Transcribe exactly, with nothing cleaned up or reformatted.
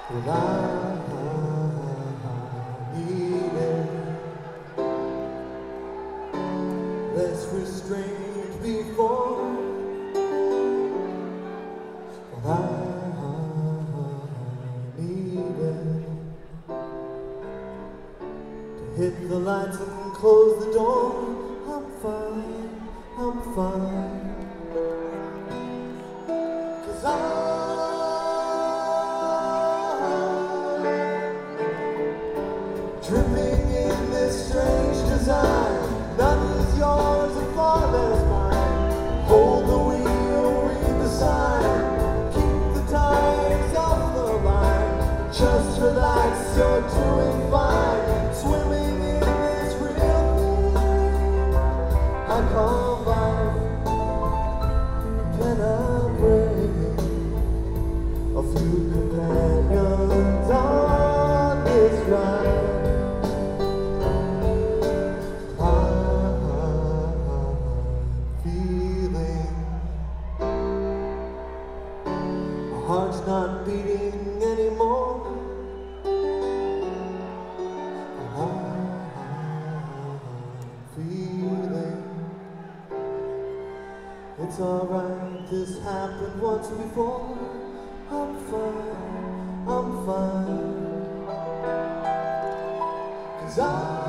Well, I needed less restraint before. Well, I needed to hit the lights and close the door. I'm fine, I'm fine, 'cause I dripping in this strange design. None is yours and far less mine. Hold the wheel, read the sign. Keep the tires off the line. Just relax, you're doing fine. Swimming in this real thing I call life. Can I bring a few companions on this ride? Heart's not beating anymore. I'm feeling it's alright, this happened once before. I'm fine, I'm fine, 'cause I